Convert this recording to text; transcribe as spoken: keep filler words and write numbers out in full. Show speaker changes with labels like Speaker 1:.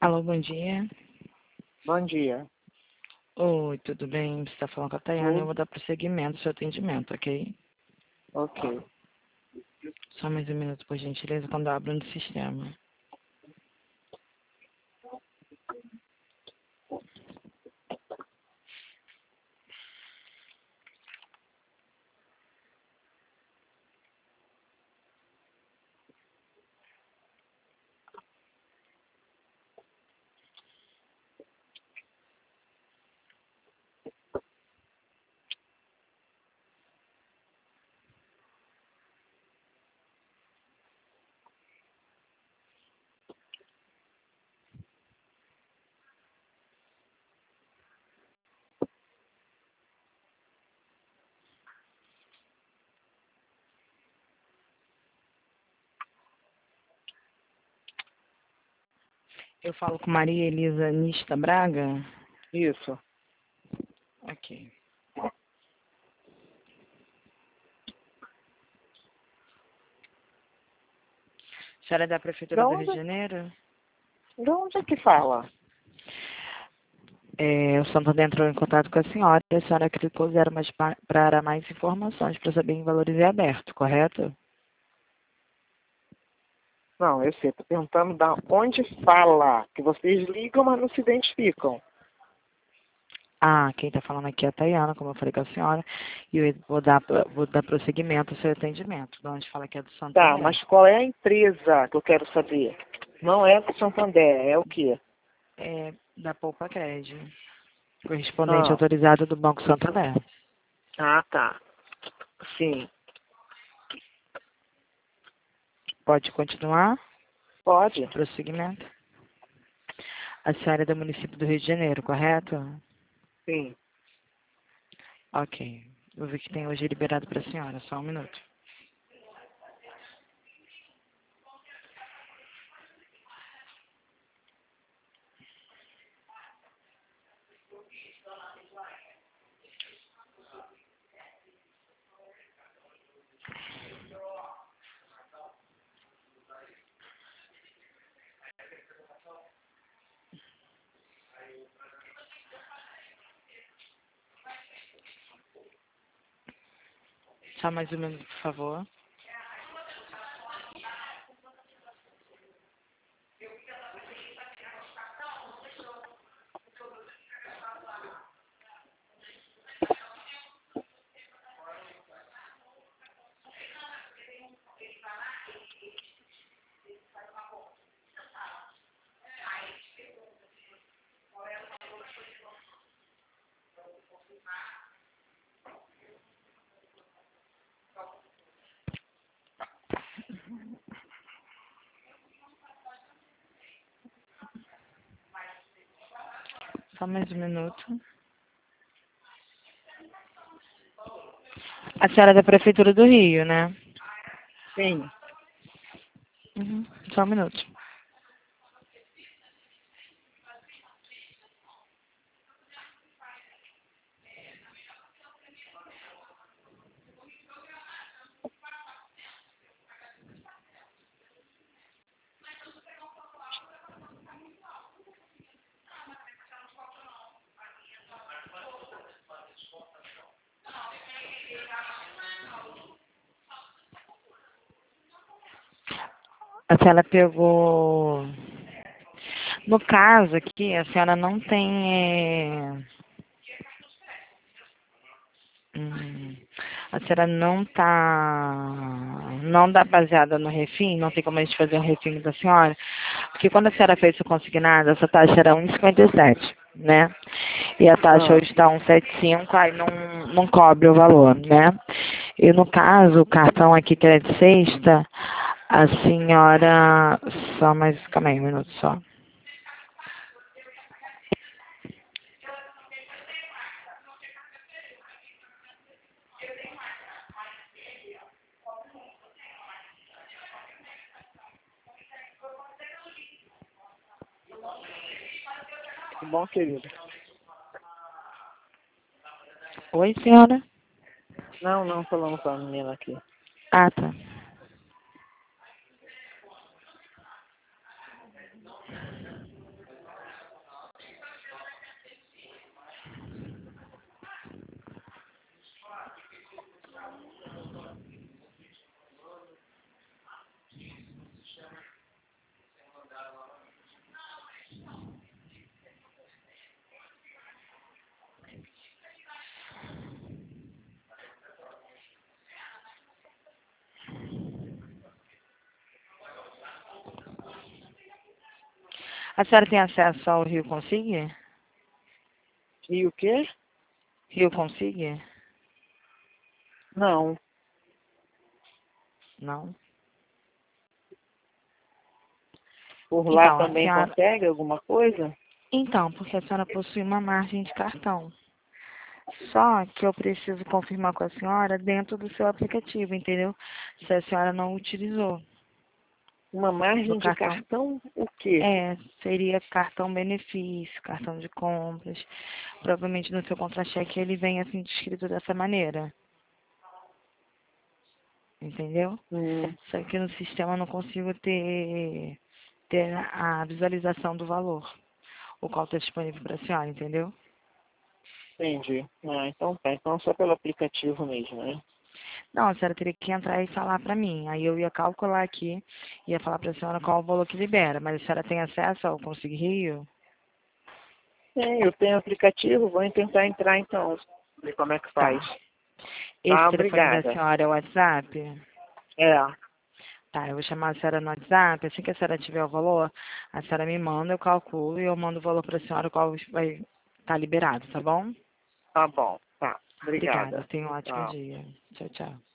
Speaker 1: Alô, bom dia.
Speaker 2: Bom dia.
Speaker 1: Oi, tudo bem? Você está falando com a Tayana, eu
Speaker 2: Tudo
Speaker 1: vou dar prosseguimento ao seu atendimento, ok?
Speaker 2: ok.
Speaker 1: Só mais um minuto, por gentileza, quando eu abro no sistema. Eu falo com Maria Elisa Nista Braga?
Speaker 2: Isso.
Speaker 1: Ok. A senhora é da
Speaker 2: De
Speaker 1: Prefeitura do Rio de
Speaker 2: onde,
Speaker 1: Janeiro?
Speaker 2: de onde é que fala?
Speaker 1: É, o Santander entrou em contato com a senhora e a senhora clicou zero mais pa- para mais informações para saber em valores em aberto, correto?
Speaker 2: Não, eu sei. Estou perguntando da onde fala. Que vocês ligam, mas não se identificam.
Speaker 1: Ah, quem está falando aqui é a Tayana, como eu falei com a senhora, e eu vou dar, vou dar prosseguimento ao seu atendimento. De onde fala que é do
Speaker 2: Tá,
Speaker 1: Santander.
Speaker 2: mas qual é a empresa que eu quero saber? Não é do Santander, é o quê?
Speaker 1: É da Poupa Crédito. Correspondente
Speaker 2: Ah,
Speaker 1: autorizado do Banco Santander.
Speaker 2: ah tá. Sim.
Speaker 1: Pode continuar?
Speaker 2: Pode?
Speaker 1: Prosseguimento. A senhora é do município do Rio de Janeiro, correto?
Speaker 2: Sim.
Speaker 1: Ok. Vou ver que tem hoje liberado para a senhora. Só um minuto. Só mais um minuto, por favor. Só mais um minuto. A senhora é da Prefeitura do Rio, né?
Speaker 2: Sim.
Speaker 1: Uhum. Só um minuto. A senhora pegou... No caso aqui, a senhora não tem... é, hum, A senhora não tá... Não dá baseada no refim, não tem como a gente fazer um refim da senhora, porque quando a senhora fez o consignado, essa taxa era um vírgula cinquenta e sete, né? E a taxa
Speaker 2: Ah,
Speaker 1: hoje está um vírgula setenta e cinco, aí não, não cobre o valor, né? E no caso, o cartão aqui que é de sexta, a senhora... Só mais... Calma aí um minuto só.
Speaker 2: que bom, querido.
Speaker 1: Oi, senhora?
Speaker 2: Não, não, falando com a menina aqui.
Speaker 1: Ah, tá. A senhora tem acesso ao Rio Consigue?
Speaker 2: E o quê?
Speaker 1: Rio Consigue?
Speaker 2: Não.
Speaker 1: Não?
Speaker 2: Por lá
Speaker 1: Então, a
Speaker 2: também
Speaker 1: senhora...
Speaker 2: consegue alguma coisa?
Speaker 1: Então, porque a senhora possui uma margem de cartão. Só que eu preciso confirmar com a senhora dentro do seu aplicativo, entendeu? Se a senhora não utilizou
Speaker 2: Uma
Speaker 1: no
Speaker 2: margem de
Speaker 1: cartão.
Speaker 2: cartão, o quê?
Speaker 1: É, seria cartão benefício, cartão de compras. Provavelmente no seu contra-cheque ele vem assim descrito dessa maneira. Entendeu?
Speaker 2: Hum,
Speaker 1: Só que no sistema eu não consigo ter, ter a visualização do valor, o qual está disponível para a senhora, entendeu?
Speaker 2: entendi. Ah, então tá. Então só pelo aplicativo mesmo, né?
Speaker 1: Não, a senhora teria que entrar e falar para mim. Aí eu ia calcular aqui, ia falar para a senhora qual o valor que libera. Mas a senhora tem acesso ao Consigo Rio?
Speaker 2: Sim, eu tenho aplicativo, vou tentar entrar então. Ver como é que faz.
Speaker 1: Tá. Esse
Speaker 2: Tá,
Speaker 1: telefone da
Speaker 2: obrigada.
Speaker 1: senhora é o WhatsApp?
Speaker 2: É,
Speaker 1: Tá, eu vou chamar a senhora no WhatsApp. Assim que a senhora tiver o valor, a senhora me manda, eu calculo e eu mando o valor para a senhora, o qual vai estar liberado, tá bom?
Speaker 2: tá bom. Tá,
Speaker 1: Obrigada.
Speaker 2: obrigada.
Speaker 1: Tenha um ótimo
Speaker 2: Tchau.
Speaker 1: dia. Tchau, tchau.